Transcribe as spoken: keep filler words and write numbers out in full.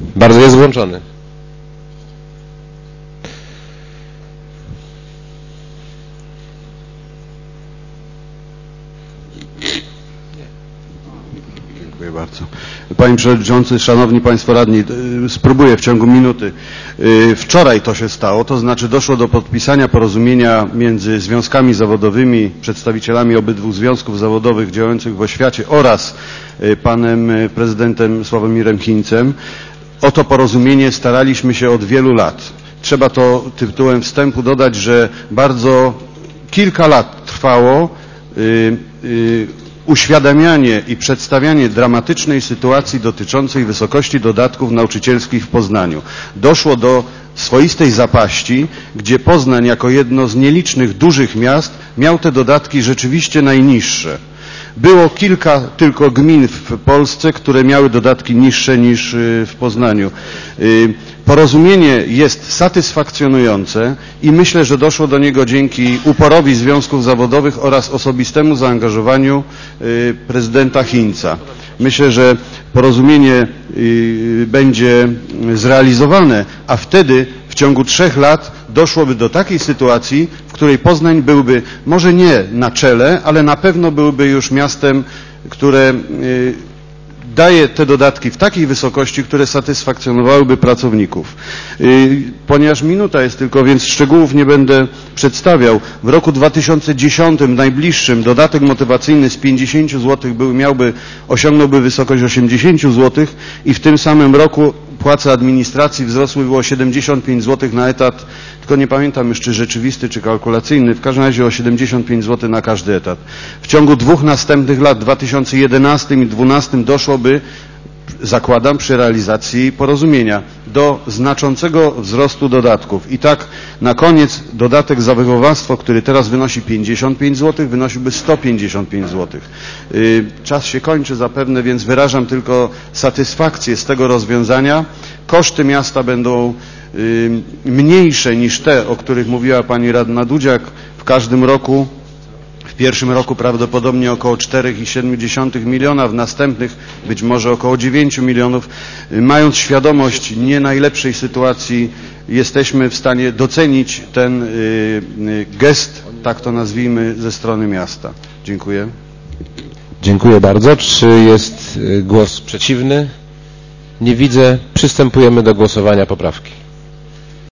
Bardzo jest włączony. Dziękuję bardzo. Panie Przewodniczący, Szanowni Państwo Radni, spróbuję w ciągu minuty. Wczoraj to się stało, to znaczy doszło do podpisania porozumienia między związkami zawodowymi, przedstawicielami obydwu związków zawodowych działających w oświacie oraz panem prezydentem Sławomirem Chińcem. O to porozumienie staraliśmy się od wielu lat. Trzeba to tytułem wstępu dodać, że bardzo kilka lat trwało yy, yy, uświadamianie i przedstawianie dramatycznej sytuacji dotyczącej wysokości dodatków nauczycielskich w Poznaniu. Doszło do swoistej zapaści, gdzie Poznań jako jedno z nielicznych dużych miast miał te dodatki rzeczywiście najniższe. Było kilka tylko gmin w Polsce, które miały dodatki niższe niż w Poznaniu. Porozumienie jest satysfakcjonujące i myślę, że doszło do niego dzięki uporowi związków zawodowych oraz osobistemu zaangażowaniu prezydenta Chińca. Myślę, że porozumienie będzie zrealizowane, a wtedy w ciągu trzech lat doszłoby do takiej sytuacji, w której Poznań byłby może nie na czele, ale na pewno byłby już miastem, które daje te dodatki w takiej wysokości, które satysfakcjonowałyby pracowników. Ponieważ minuta jest tylko, więc szczegółów nie będę przedstawiał. W roku dwa tysiące dziesiątym, najbliższym, dodatek motywacyjny z pięćdziesięciu złotych był, miałby, osiągnąłby wysokość osiemdziesięciu złotych i w tym samym roku płace administracji wzrosłyby o siedemdziesiąt pięć złotych na etat, tylko nie pamiętam już, czy rzeczywisty, czy kalkulacyjny, w każdym razie o siedemdziesiąt pięć złotych na każdy etat. W ciągu dwóch następnych lat, dwa tysiące jedenastym i dwa tysiące dwunastym, doszłoby, zakładam, przy realizacji porozumienia, do znaczącego wzrostu dodatków. I tak na koniec dodatek za wychowawstwo, który teraz wynosi pięćdziesiąt pięć złotych, wynosiłby sto pięćdziesiąt pięć złotych. Czas się kończy zapewne, więc wyrażam tylko satysfakcję z tego rozwiązania. Koszty miasta będą mniejsze niż te, o których mówiła pani radna Dudziak. W każdym roku, w pierwszym roku prawdopodobnie około cztery przecinek siedem miliona, w następnych być może około dziewięć milionów. Mając świadomość nie najlepszej sytuacji, jesteśmy w stanie docenić ten gest, tak to nazwijmy, ze strony miasta. Dziękuję. Dziękuję bardzo. Czy jest głos przeciwny? Nie widzę. Przystępujemy do głosowania poprawki.